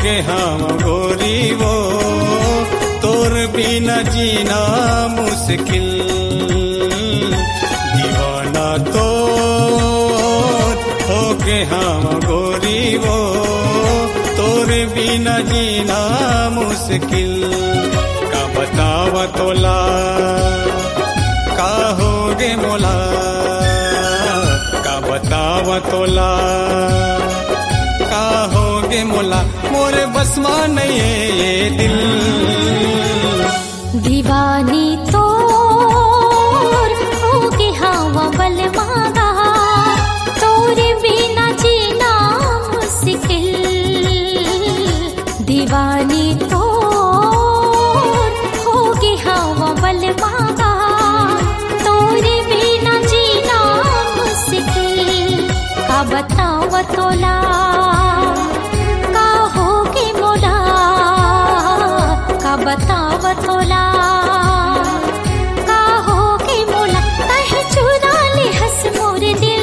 गे हम गोरी वो तोर बिना जीना मुश्किल दीवाना तो हो गे हम गोरी वो तोर बिना जीना मुश्किल का बतावा तोला का होगे मोला का बतावा तोला का होगे मोला मोरे बस में नहीं है ये दिल दीवानी तो होगे हवा बल मांगा तोरे बिना जीना मुश्किल दीवानी तो होगे हवा बल मांगा तोरे बिना जीना मुश्किल का बताव तोला का होगे मोला का बताव तोला का होगे मोला कहे चुरा ले हंस मोर दिल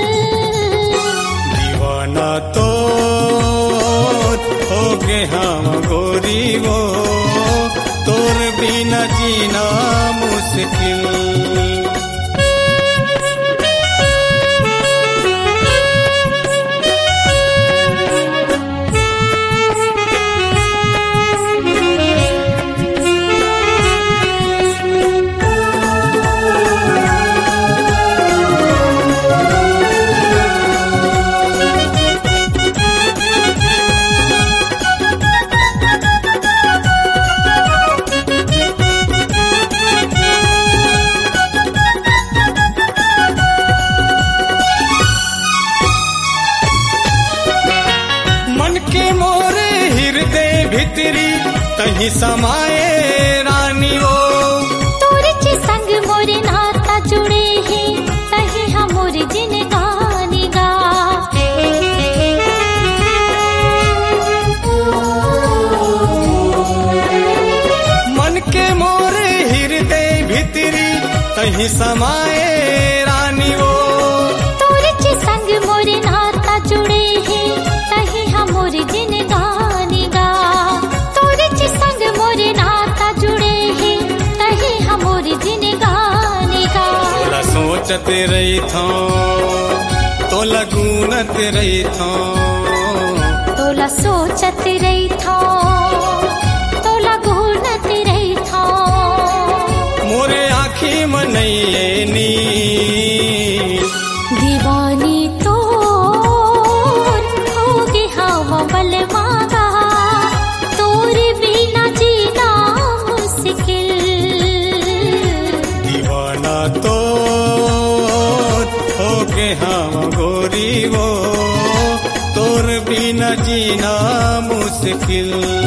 दीवाना तो होगे हम गोरी वो तोर बिना जीना मुश्किल तही समाए रानी वो तोरे के संग मोरे नाता जुड़े हैं तही हम मोरे जिन गानी गा मन के मोरे हृदय भीतरी तही समाए रानी वो तोरे के संग मोरे नाता जुड़े हैं तही हम मोरे जिन गानी गा सोचत रही थो तो लगूनत रही थो तोला सोचत रही थो तो लगूनत रही थो मोरे आँखी में नहीं है नी दीवानी तो होगे हवा बल मांगा तोरे बिना जीना मुश्किल दीवाना तो होगे हम गोरी वो तोर बिना जीना मुश्किल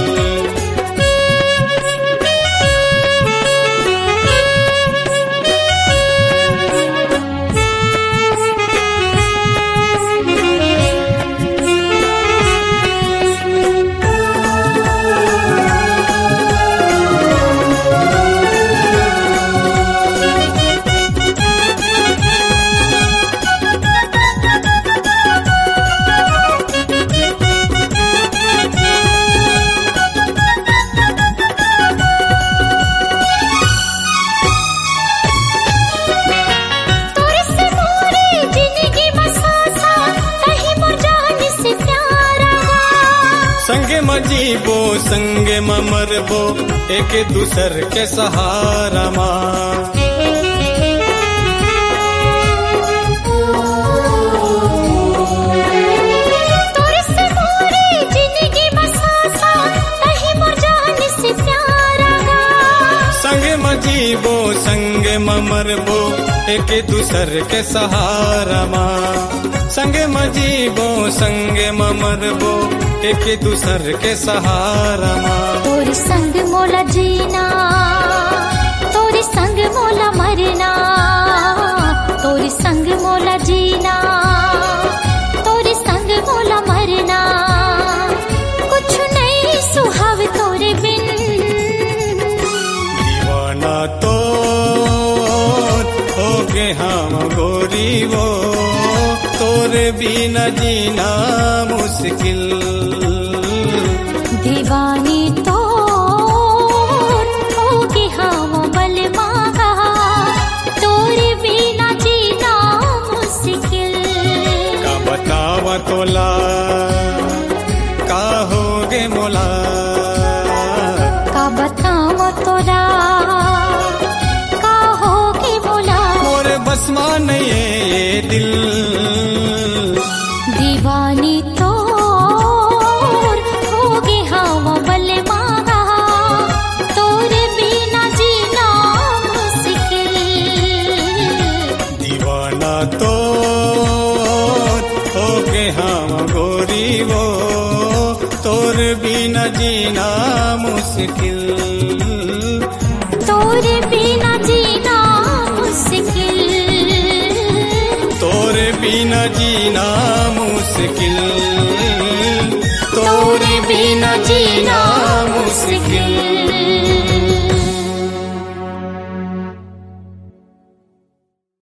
संगे मजीबो संगे मरबो एक दूसर के सहारा माँ तोरे से मोरे जिंदगी बसासा तही मोर जान से प्यारा गा संगे मजीबो संगे मरबो एक दूसर के सहारा माँ संगे मजीबो संगे मरबो एक दूसर के सहारा माँ तोरे संग मोला जीना तोरे संग मोला मरना तोरे संग मोला जीना तोरे संग मोला मरना कुछ नहीं सुहाव तोरे बिन दीवाना तो होगे हम गोरी वो तोरे बिना जीना मुश्किल तोला का होगे मोला का बतावा तोरा का होगे मोला मोरे बस में नहीं है ये दिल दीवानी तो होगे हवा बले मारा तोरे बिना जीना मुश्किल दीवाना तो होगे हम गोरी वो तोर बिना जीना मुश्किल तोरे बिना जीना मुश्किल तोरे बिना जीना मुश्किल तोरे बिना जीना मुश्किल